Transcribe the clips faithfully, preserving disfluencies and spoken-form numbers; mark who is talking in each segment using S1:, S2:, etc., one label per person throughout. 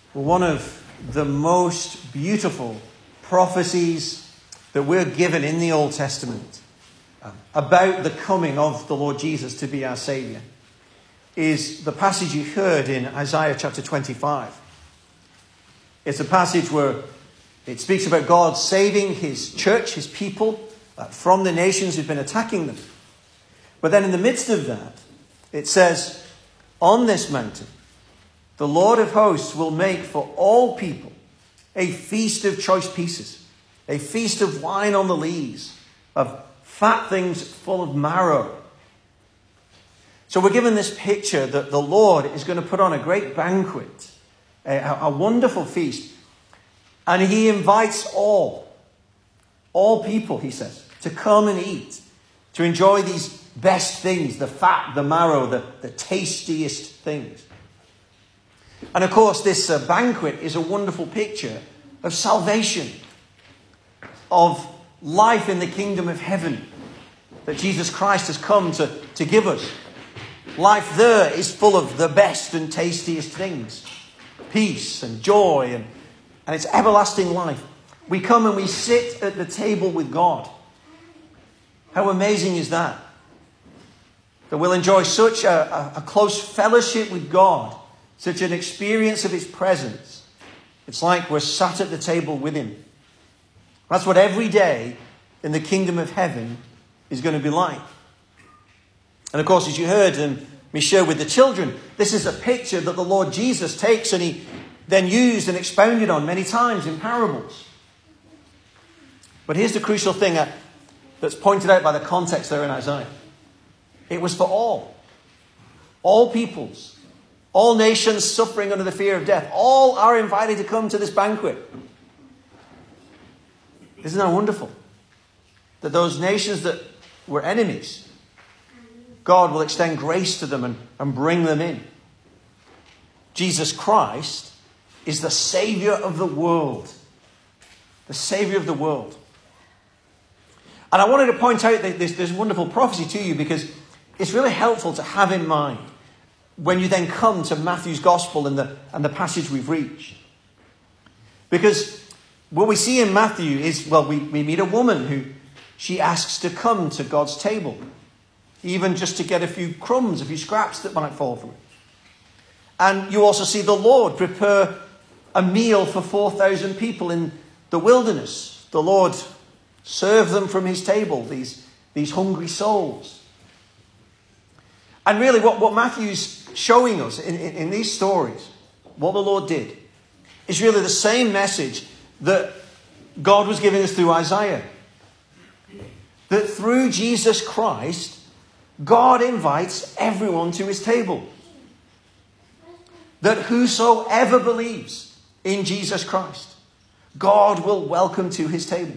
S1: One of the most beautiful prophecies that we're given in the Old Testament about the coming of the Lord Jesus to be our Saviour is the passage you heard in Isaiah chapter twenty-five. It's a passage where it speaks about God saving his church, his people, uh, from the nations who've been attacking them. But then in the midst of that, it says, on this mountain, the Lord of hosts will make for all people a feast of choice pieces, a feast of wine on the lees, of fat things full of marrow. So we're given this picture that the Lord is going to put on a great banquet, a, a wonderful feast. And he invites all, all people, he says, to come and eat, to enjoy these best things, the fat, the marrow, the, the tastiest things. And of course, this uh, banquet is a wonderful picture of salvation, of life in the kingdom of heaven that Jesus Christ has come to, to give us. Life there is full of the best and tastiest things. Peace and joy and, and it's everlasting life. We come and we sit at the table with God. How amazing is that? That we'll enjoy such a, a, a close fellowship with God, such an experience of his presence. It's like we're sat at the table with him. That's what every day in the kingdom of heaven is going to be like. And of course, as you heard um, me share with the children, this is a picture that the Lord Jesus takes and he then used and expounded on many times in parables. But here's the crucial thing uh, that's pointed out by the context there in Isaiah. It was for all. All peoples. All nations suffering under the fear of death. All are invited to come to this banquet. Isn't that wonderful? That those nations that were enemies, God will extend grace to them and, and bring them in. Jesus Christ is the Saviour of the world. The Saviour of the world. And I wanted to point out this, this wonderful prophecy to you because it's really helpful to have in mind when you then come to Matthew's Gospel and the, and the passage we've reached. Because what we see in Matthew is, well, we, we meet a woman who she asks to come to God's table, even just to get a few crumbs, a few scraps that might fall from it. And you also see the Lord prepare a meal for four thousand people in the wilderness. The Lord serve them from his table, these, these hungry souls. And really what, what Matthew's showing us in, in, in these stories, what the Lord did, is really the same message that God was giving us through Isaiah. That through Jesus Christ, God invites everyone to his table. That whosoever believes in Jesus Christ, God will welcome to his table.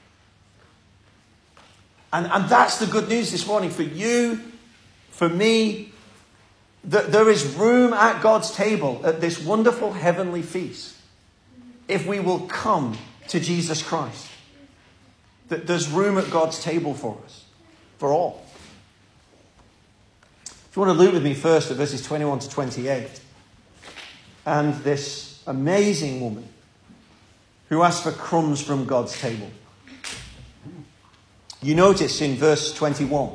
S1: And, and that's the good news this morning for you, for me, that there is room at God's table at this wonderful heavenly feast if we will come to Jesus Christ. That there's room at God's table for us, for all. If you want to look with me first at verses twenty-one to twenty-eight. And this amazing woman who asked for crumbs from God's table. You notice in verse twenty-one.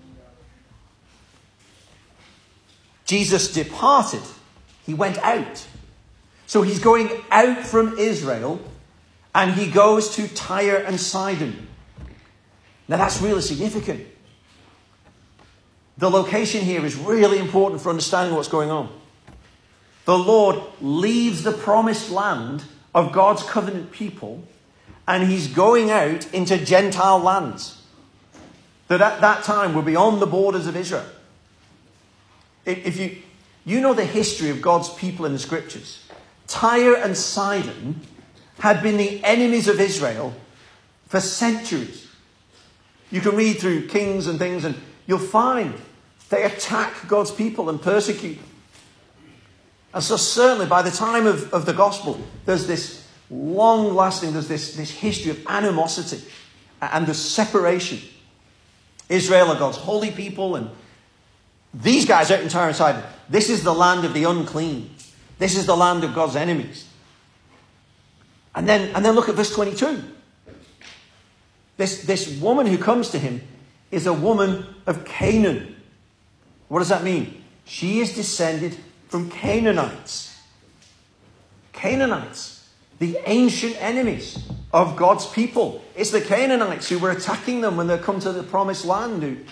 S1: Jesus departed. He went out. So he's going out from Israel and he goes to Tyre and Sidon. Now that's really significant. The location here is really important for understanding what's going on. The Lord leaves the promised land of God's covenant people and he's going out into Gentile lands that at that time were beyond the borders of Israel. If you, you know the history of God's people in the scriptures, Tyre and Sidon had been the enemies of Israel for centuries. You can read through Kings and things and you'll find they attack God's people and persecute them. And so certainly by the time of, of the gospel, there's this long lasting, there's this, this history of animosity and the separation. Israel are God's holy people and these guys out in Tyre and Sidon, this is the land of the unclean. This is the land of God's enemies. And then, and then look at verse twenty-two. This, this woman who comes to him is a woman of Canaan. What does that mean? She is descended from Canaanites. Canaanites, the ancient enemies of God's people. It's the Canaanites who were attacking them when they come to the promised land. Who,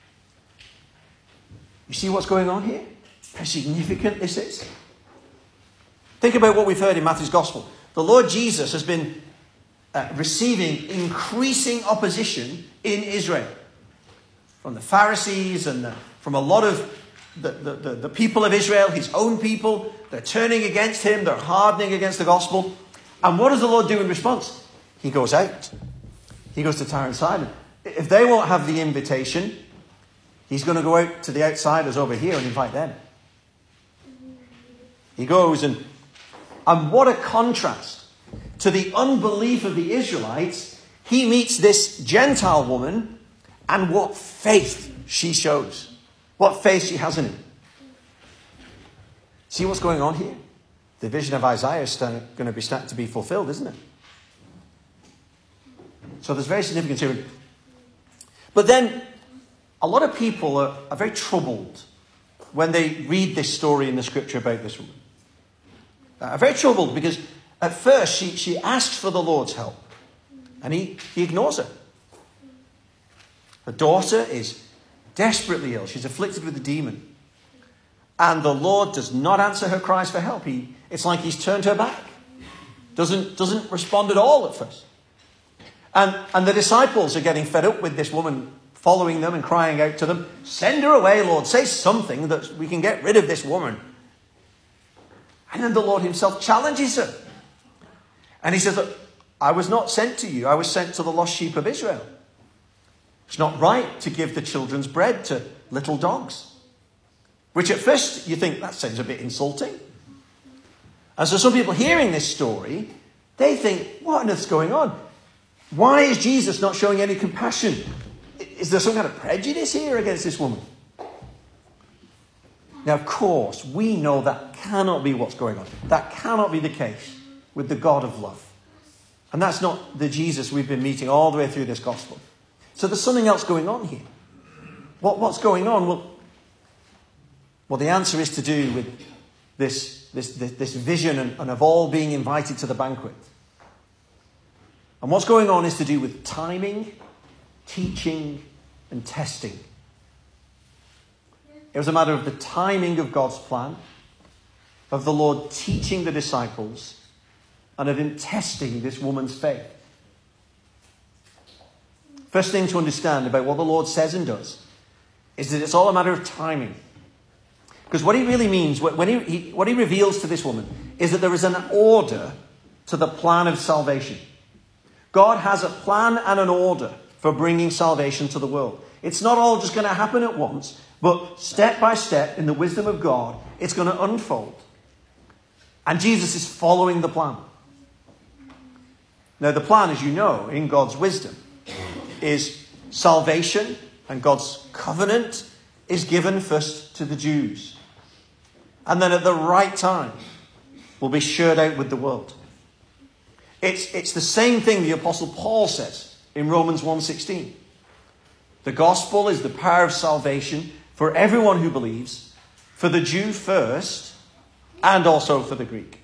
S1: you see what's going on here? How significant this is. Think about what we've heard in Matthew's Gospel. The Lord Jesus has been uh, receiving increasing opposition in Israel. From the Pharisees and the, from a lot of the, the, the, the people of Israel, his own people. They're turning against him. They're hardening against the gospel. And what does the Lord do in response? He goes out. He goes to Tyre and Sidon. If they won't have the invitation, he's going to go out to the outsiders over here and invite them. He goes and, and what a contrast to the unbelief of the Israelites. He meets this Gentile woman and what faith she shows. What faith she has in him. See what's going on here? The vision of Isaiah is going to be starting to be fulfilled, isn't it? So there's very significance here. But then, a lot of people are, are very troubled when they read this story in the scripture about this woman. Are very troubled because at first she, she asks for the Lord's help. And he, he ignores her. Her daughter is desperately ill. She's afflicted with a demon. And the Lord does not answer her cries for help. He, it's like he's turned her back. Doesn't, doesn't respond at all at first. And, and the disciples are getting fed up with this woman following them and crying out to them, "Send her away, Lord. Say something that we can get rid of this woman." And then the Lord himself challenges her. And he says, "Look, I was not sent to you. I was sent to the lost sheep of Israel. It's not right to give the children's bread to little dogs." Which at first you think, that sounds a bit insulting. And so some people hearing this story, they think, what on earth's going on? Why is Jesus not showing any compassion? Is there some kind of prejudice here against this woman? Now, of course, we know that cannot be what's going on. That cannot be the case with the God of love. And that's not the Jesus we've been meeting all the way through this gospel. So there's something else going on here. What, what's going on? Well, well, the answer is to do with this, this, this, this vision and, and of all being invited to the banquet. And what's going on is to do with timing, teaching, and testing. It was a matter of the timing of God's plan, of the Lord teaching the disciples, and of him testing this woman's faith. First thing to understand about what the Lord says and does is that it's all a matter of timing. Because what he really means, when he, he, what he reveals to this woman, is that there is an order to the plan of salvation. God has a plan and an order for bringing salvation to the world. It's not all just going to happen at once, but step by step, in the wisdom of God, it's going to unfold. And Jesus is following the plan. Now, the plan, as you know, in God's wisdom, is salvation, and God's covenant is given first to the Jews. And then at the right time will be shared out with the world. It's, it's the same thing the Apostle Paul says in Romans one sixteen. The gospel is the power of salvation for everyone who believes, for the Jew first, and also for the Greek.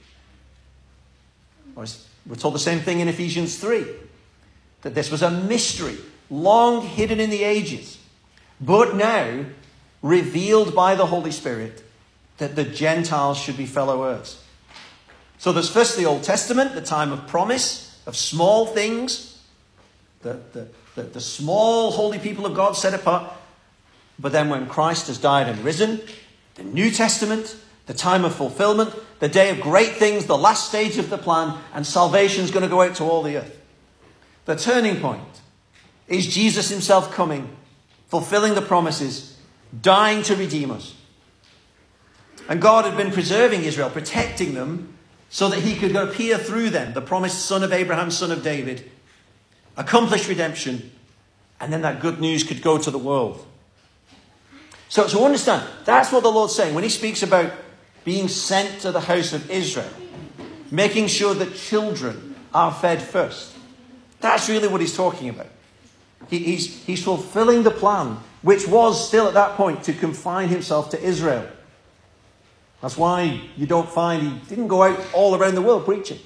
S1: We're told the same thing in Ephesians three. That this was a mystery, long hidden in the ages, but now revealed by the Holy Spirit, that the Gentiles should be fellow heirs. So there's first the Old Testament, the time of promise, of small things, the, the, the, the small holy people of God set apart. But then when Christ has died and risen, the New Testament, the time of fulfillment, the day of great things, the last stage of the plan, and salvation is going to go out to all the earth. The turning point is Jesus himself coming, fulfilling the promises, dying to redeem us. And God had been preserving Israel, protecting them, so that he could appear through them, the promised son of Abraham, son of David, accomplish redemption, and then that good news could go to the world. So, so understand, that's what the Lord's saying when he speaks about being sent to the house of Israel, making sure that children are fed first. That's really what he's talking about. He, he's, he's fulfilling the plan, which was still at that point to confine himself to Israel. That's why you don't find he didn't go out all around the world preaching.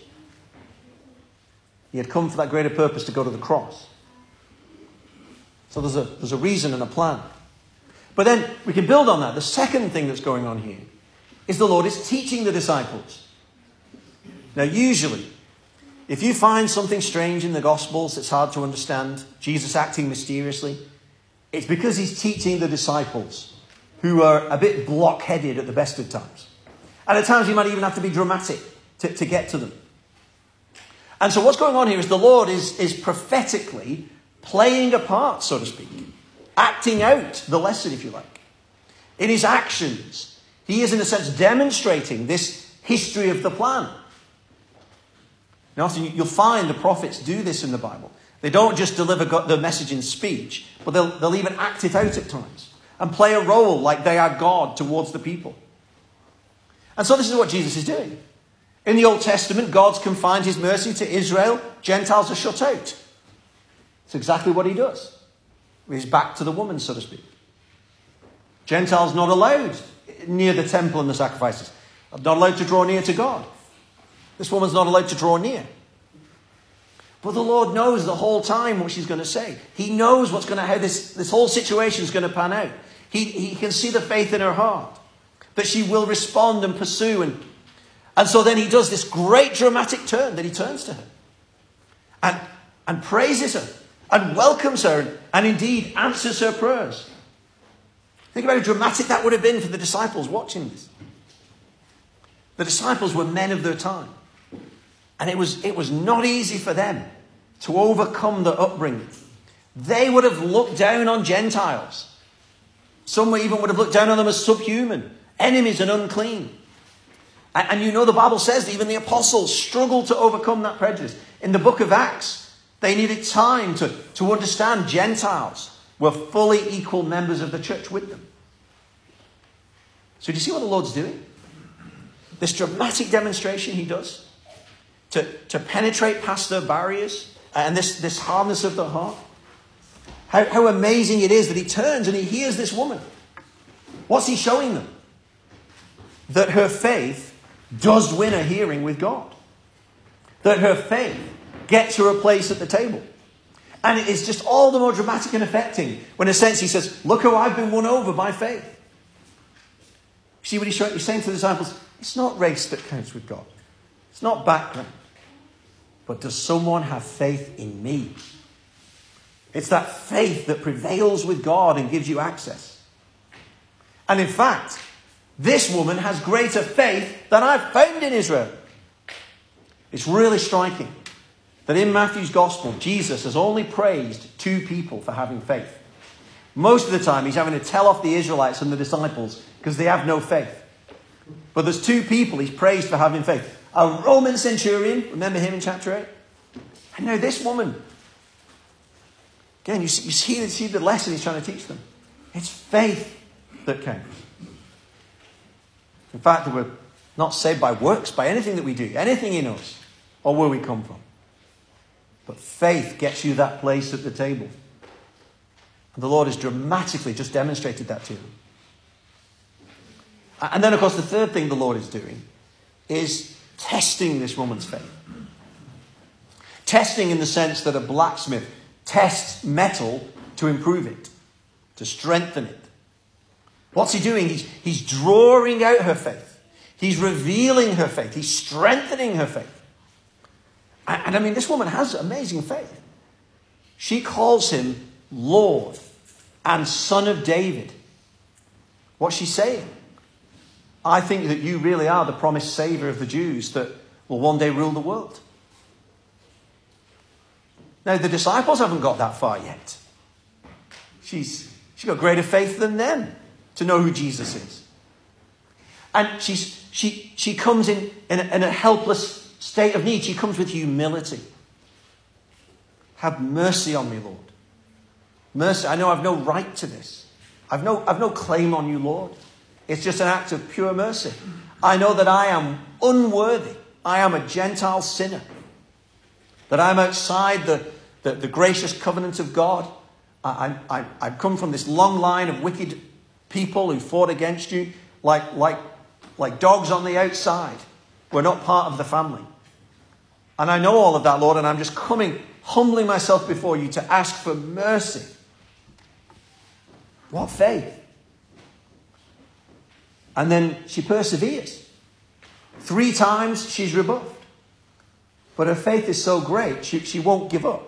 S1: He had come for that greater purpose, to go to the cross. So there's a, there's a reason and a plan. But then we can build on that. The second thing that's going on here is the Lord is teaching the disciples. Now, usually, if you find something strange in the Gospels that's hard to understand, Jesus acting mysteriously, it's because he's teaching the disciples, who are a bit blockheaded at the best of times. And at times you might even have to be dramatic to, to get to them. And so what's going on here is the Lord is, is prophetically playing a part, so to speak. Acting out the lesson, if you like. In his actions, he is in a sense demonstrating this history of the plan. Now, often you'll find the prophets do this in the Bible. They don't just deliver the message in speech, but they'll, they'll even act it out at times and play a role like they are God towards the people. And so this is what Jesus is doing. In the Old Testament, God's confined his mercy to Israel. Gentiles are shut out. It's exactly what he does. He's back to the woman, so to speak. Gentiles not allowed near the temple and the sacrifices. Not allowed to draw near to God. This woman's not allowed to draw near. But the Lord knows the whole time what she's going to say. He knows what's going to, how this, this whole situation is going to pan out. He, he can see the faith in her heart, that she will respond and pursue. And, and so then he does this great dramatic turn, that he turns to her and, and praises her and welcomes her and, and indeed answers her prayers. Think about how dramatic that would have been for the disciples watching this. The disciples were men of their time. And it was, it was not easy for them to overcome the upbringing. They would have looked down on Gentiles. Some even would have looked down on them as subhuman, enemies and unclean. And, and you know the Bible says that even the apostles struggled to overcome that prejudice. In the book of Acts, they needed time to, to understand Gentiles were fully equal members of the church with them. So do you see what the Lord's doing? This dramatic demonstration he does to, to penetrate past their barriers and this, this hardness of the heart. How, how amazing it is that he turns and he hears this woman. What's he showing them? That her faith does win a hearing with God. That her faith gets her a place at the table. And it is just all the more dramatic and affecting when in a sense he says, look how I've been won over by faith. See what he's saying to the disciples? It's not race that counts with God. It's not background. But does someone have faith in me? It's that faith that prevails with God and gives you access. And in fact, this woman has greater faith than I've found in Israel. It's really striking that in Matthew's Gospel, Jesus has only praised two people for having faith. Most of the time, he's having to tell off the Israelites and the disciples because they have no faith. But there's two people he's praised for having faith. A Roman centurion, remember him in chapter eight? And now this woman. Again, you see, you see, you see the lesson he's trying to teach them. It's faith that counts. In fact, that we're not saved by works, by anything that we do, anything in us, or where we come from. But faith gets you that place at the table. And the Lord has dramatically just demonstrated that to you. And then, of course, the third thing the Lord is doing is testing this woman's faith. Testing in the sense that a blacksmith tests metal to improve it, to strengthen it. What's he doing? He's, he's drawing out her faith. He's revealing her faith. He's strengthening her faith. And, and I mean, this woman has amazing faith. She calls him Lord and Son of David. What's she saying? I think that you really are the promised Saviour of the Jews that will one day rule the world. Now, the disciples haven't got that far yet. She's, she's got greater faith than them to know who Jesus is. And she's, she, she comes in, in a, in a helpless state of need. She comes with humility. Have mercy on me, Lord. Mercy. I know I've no right to this. I've no, I've no claim on you, Lord. It's just an act of pure mercy. I know that I am unworthy. I am a Gentile sinner. That I'm outside the, the, the gracious covenant of God. I, I, I've come from this long line of wicked people who fought against you like, like, like dogs on the outside. We're not part of the family. And I know all of that, Lord, and I'm just coming, humbling myself before you to ask for mercy. What faith! And then she perseveres. Three times she's rebuffed. But her faith is so great, she, she won't give up.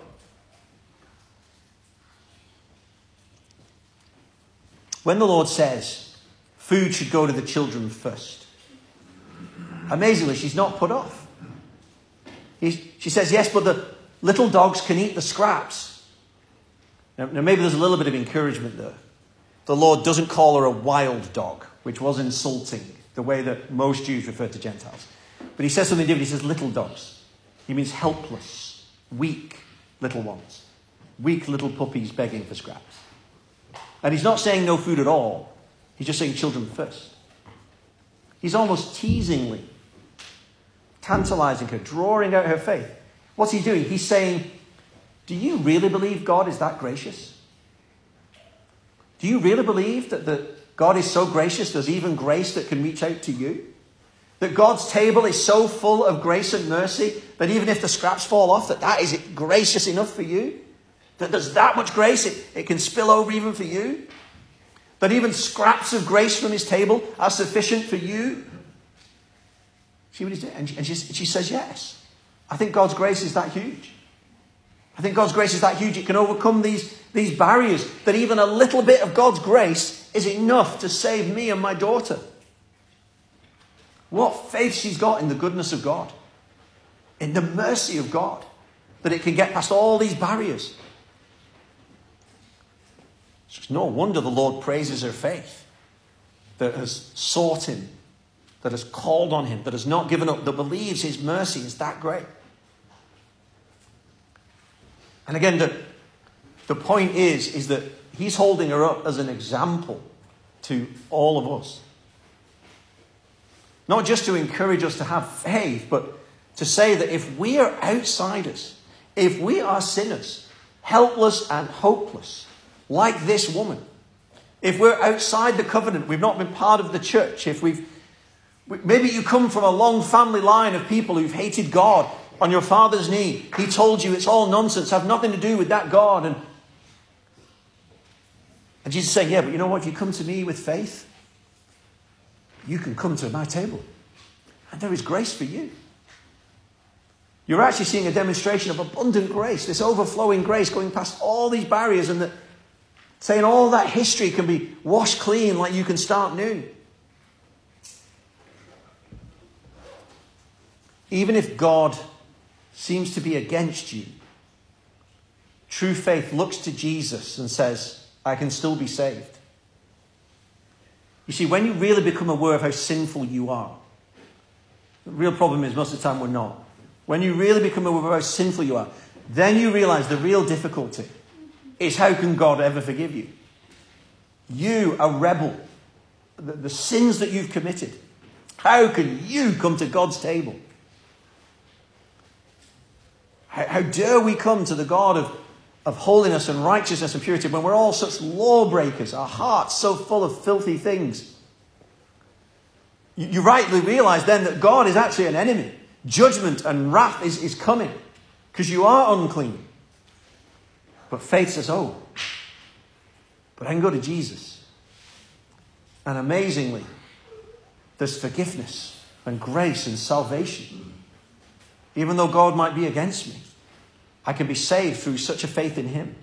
S1: When the Lord says food should go to the children first, amazingly, she's not put off. He's, she says, yes, but the little dogs can eat the scraps. Now, now, maybe there's a little bit of encouragement there. The Lord doesn't call her a wild dog, which was insulting, the way that most Jews refer to Gentiles. But he says something different. He says little dogs. He means helpless, weak little ones. Weak little puppies begging for scraps. And he's not saying no food at all. He's just saying children first. He's almost teasingly tantalizing her, drawing out her faith. What's he doing? He's saying, do you really believe God is that gracious? Do you really believe that the God is so gracious, there's even grace that can reach out to you? That God's table is so full of grace and mercy that even if the scraps fall off, that that is gracious enough for you? That there's that much grace, it, it can spill over even for you? That even scraps of grace from his table are sufficient for you? See what he's doing? And she, and she, she says yes. I think God's grace is that huge. I think God's grace is that huge. It can overcome these, these barriers. That even a little bit of God's grace is enough to save me and my daughter. What faith she's got in the goodness of God. In the mercy of God. That it can get past all these barriers. It's no wonder the Lord praises her faith. That has sought him. That has called on him. That has not given up. That believes his mercy is that great. And again, the, the point is, is that he's holding her up as an example to all of us. Not just to encourage us to have faith, but to say that if we are outsiders, if we are sinners, helpless and hopeless, like this woman, if we're outside the covenant, we've not been part of the church, if we've, maybe you come from a long family line of people who've hated God on your father's knee. He told you it's all nonsense, have nothing to do with that God. And, and Jesus is saying, yeah, but you know what? If you come to me with faith, you can come to my table. And there is grace for you. You're actually seeing a demonstration of abundant grace, this overflowing grace going past all these barriers, and that saying all that history can be washed clean like you can start new. Even if God seems to be against you, true faith looks to Jesus and says, I can still be saved. You see, when you really become aware of how sinful you are, the real problem is most of the time we're not. When you really become aware of how sinful you are, then you realize the real difficulty is how can God ever forgive you? You, a rebel, the, the sins that you've committed, how can you come to God's table? How, how dare we come to the God of, of holiness and righteousness and purity when we're all such lawbreakers, our hearts so full of filthy things? You, you rightly realize then that God is actually an enemy. Judgment and wrath is, is coming because you are unclean. But faith says, oh, but I can go to Jesus. And amazingly, there's forgiveness and grace and salvation. Even though God might be against me, I can be saved through such a faith in him.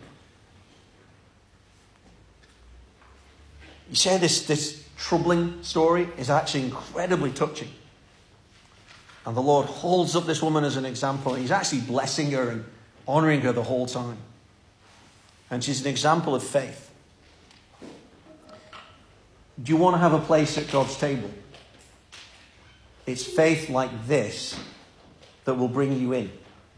S1: You say this, this troubling story is actually incredibly touching. And the Lord holds up this woman as an example. He's actually blessing her and honoring her the whole time. And she's an example of faith. Do you want to have a place at God's table? It's faith like this that will bring you in.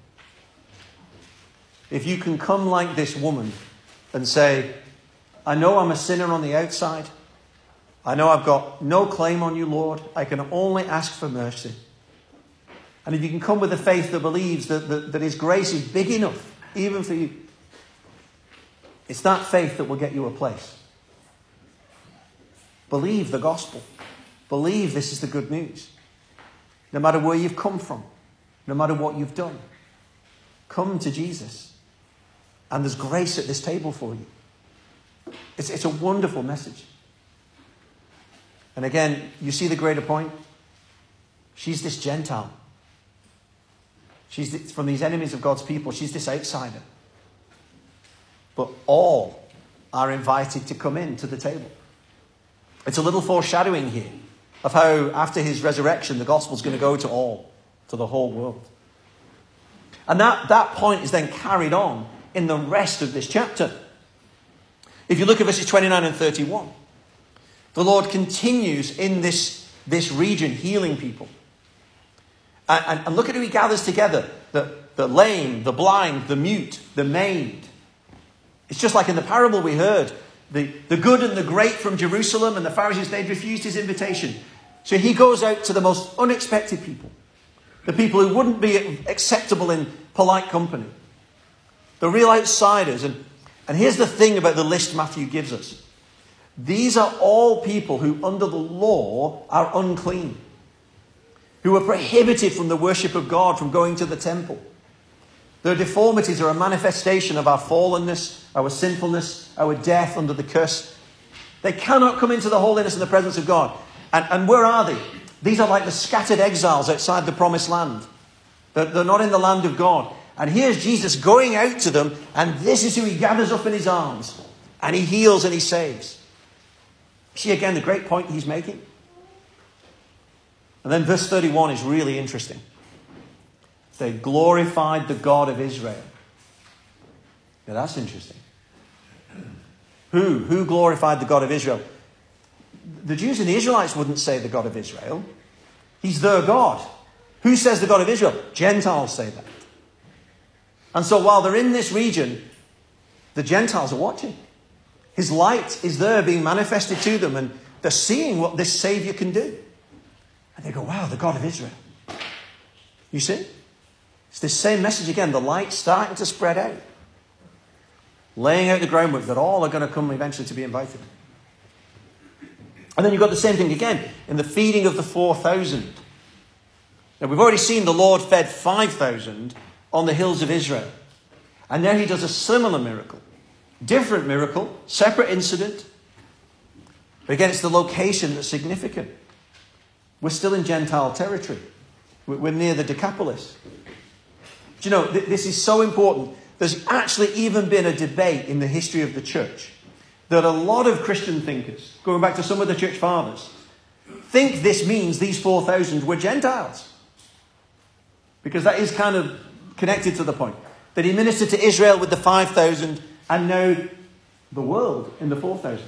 S1: If you can come like this woman and say, I know I'm a sinner on the outside. I know I've got no claim on you, Lord. I can only ask for mercy. And if you can come with a faith that believes that, that, that his grace is big enough, even for you, it's that faith that will get you a place. Believe the gospel. Believe this is the good news. No matter where you've come from, no matter what you've done, come to Jesus. And there's grace at this table for you. It's, it's a wonderful message. And again, you see the greater point? She's this Gentile. She's this, from these enemies of God's people, she's this outsider. But all are invited to come in to the table. It's a little foreshadowing here of how after his resurrection, the gospel's going to go to all, to the whole world. And that, that point is then carried on in the rest of this chapter. If you look at verses twenty-nine and thirty-one, the Lord continues in this, this region healing people. And, and, and look at who he gathers together. The, the lame, the blind, the mute, the maimed. It's just like in the parable we heard. The, the good and the great from Jerusalem, and the Pharisees, they'd refused his invitation. So he goes out to the most unexpected people. The people who wouldn't be acceptable in polite company. The real outsiders. And, and here's the thing about the list Matthew gives us. These are all people who under the law are unclean. Who are prohibited from the worship of God, from going to the temple. Their deformities are a manifestation of our fallenness, our sinfulness, our death under the curse. They cannot come into the holiness and the presence of God. And, and where are they? These are like the scattered exiles outside the promised land. They're, they're not in the land of God. And here's Jesus going out to them, and this is who he gathers up in his arms. And he heals and he saves. See again the great point he's making? And then verse thirty-one is really interesting. They glorified the God of Israel. Now that's interesting. Who? Who glorified the God of Israel? The Jews and the Israelites wouldn't say the God of Israel. He's their God. Who says the God of Israel? Gentiles say that. And so while they're in this region, the Gentiles are watching. His light is there being manifested to them, and they're seeing what this Savior can do. And they go, wow, the God of Israel. You see? It's this same message again. The light's starting to spread out. Laying out the groundwork that all are going to come eventually to be invited. And then you've got the same thing again in the feeding of the four thousand. Now we've already seen the Lord fed five thousand on the hills of Israel. And now he does a similar miracle. Different miracle, separate incident. But again, it's the location that's significant. We're still in Gentile territory. We're near the Decapolis. Do you know, th- this is so important. There's actually even been a debate in the history of the church that a lot of Christian thinkers, going back to some of the church fathers, think this means these four thousand were Gentiles. Because that is kind of connected to the point. That he ministered to Israel with the five thousand and now the world in the four thousand.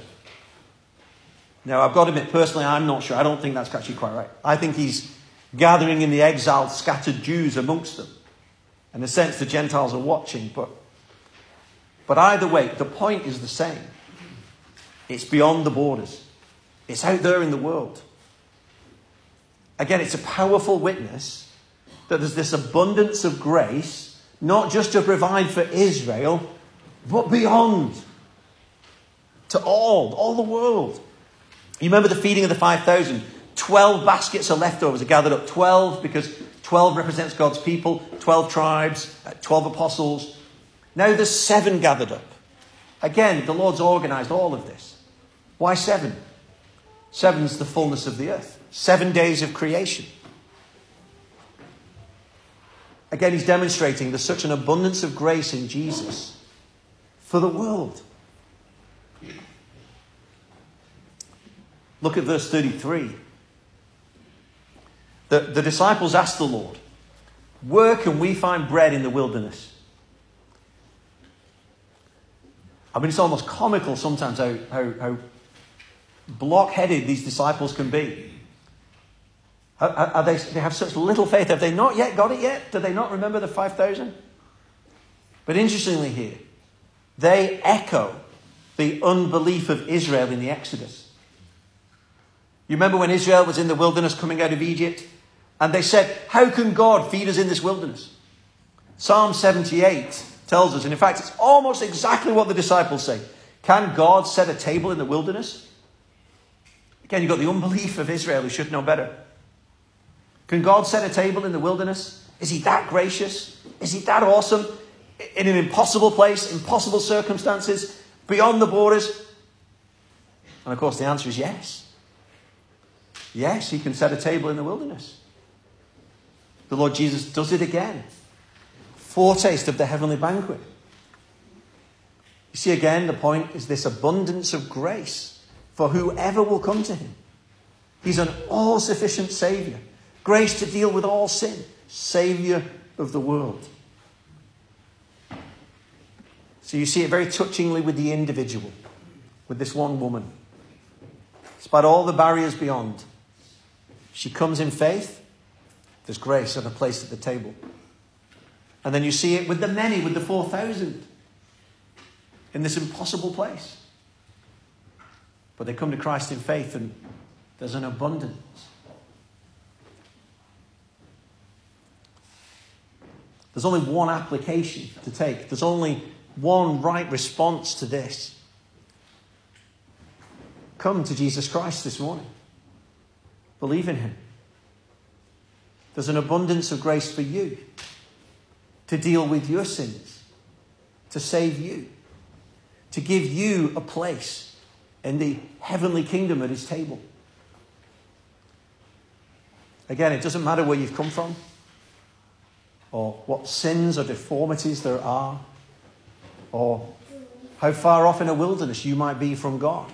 S1: Now, I've got to admit, personally, I'm not sure. I don't think that's actually quite right. I think he's gathering in the exiled, scattered Jews amongst them. In a sense, the Gentiles are watching. But, but either way, the point is the same. It's beyond the borders. It's out there in the world. Again, it's a powerful witness that there's this abundance of grace, not just to provide for Israel, but beyond. To all, all the world. You remember the feeding of the five thousand? Twelve baskets of leftovers are gathered up. Twelve, because twelve represents God's people. Twelve tribes, twelve apostles. Now there's seven gathered up. Again, the Lord's organised all of this. Why seven? Seven's the fullness of the earth. Seven days of creation. Again, he's demonstrating there's such an abundance of grace in Jesus for the world. Look at verse thirty-three. The, the disciples asked the Lord, where can we find bread in the wilderness? I mean, it's almost comical sometimes how, how, how block-headed these disciples can be. Are, are they, they have such little faith. Have they not yet got it yet? Do they not remember the five thousand? But interestingly here, they echo the unbelief of Israel in the Exodus. You remember when Israel was in the wilderness coming out of Egypt? And they said, how can God feed us in this wilderness? Psalm seventy-eight tells us, and in fact, it's almost exactly what the disciples say. Can God set a table in the wilderness? Again, you've got the unbelief of Israel who should know better. Can God set a table in the wilderness? Is he that gracious? Is he that awesome? In an impossible place, impossible circumstances, beyond the borders? And of course, the answer is yes. Yes, he can set a table in the wilderness. The Lord Jesus does it again. Foretaste of the heavenly banquet. You see, again, the point is this abundance of grace for whoever will come to him. He's an all-sufficient Saviour. Grace to deal with all sin. Saviour of the world. So you see it very touchingly with the individual, with this one woman. Despite all the barriers beyond, she comes in faith. There's grace and a place at the table. And then you see it with the many, with the four thousand, in this impossible place. But they come to Christ in faith and there's an abundance. There's only one application to take. There's only one right response to this. Come to Jesus Christ this morning. Believe in him. There's an abundance of grace for you to deal with your sins, to save you, to give you a place in the heavenly kingdom at his table. Again, it doesn't matter where you've come from or what sins or deformities there are or how far off in a wilderness you might be from God.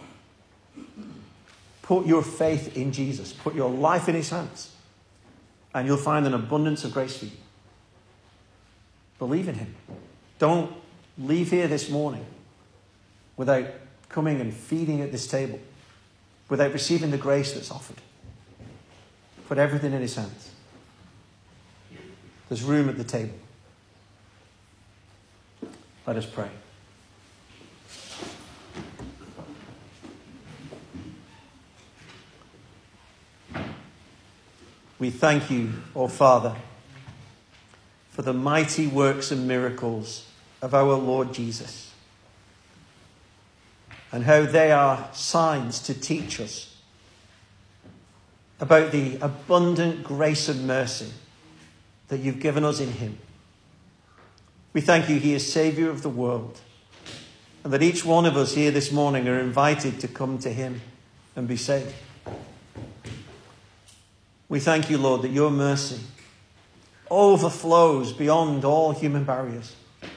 S1: Put your faith in Jesus. Put your life in his hands. And you'll find an abundance of grace for you. Believe in him. Don't leave here this morning without coming and feeding at this table, without receiving the grace that's offered. Put everything in his hands. There's room at the table. Let us pray. We thank you, O Father, for the mighty works and miracles of our Lord Jesus, and how they are signs to teach us about the abundant grace and mercy that you've given us in him. We thank you he is Saviour of the world, and that each one of us here this morning are invited to come to him and be saved. We thank you, Lord, that your mercy overflows beyond all human barriers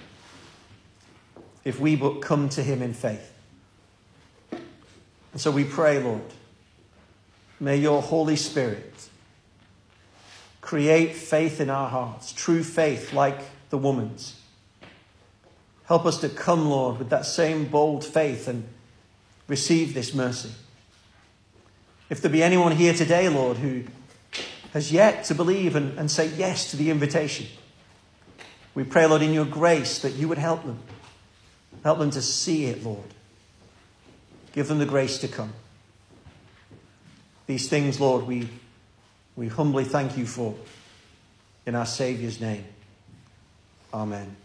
S1: if we but come to him in faith. And so we pray, Lord, may your Holy Spirit create faith in our hearts, true faith like the woman's. Help us to come, Lord, with that same bold faith and receive this mercy. If there be anyone here today, Lord, who has yet to believe and, and say yes to the invitation, we pray, Lord, in your grace that you would help them. Help them to see it, Lord. Give them the grace to come. These things, Lord, we, we humbly thank you for. In our Saviour's name. Amen.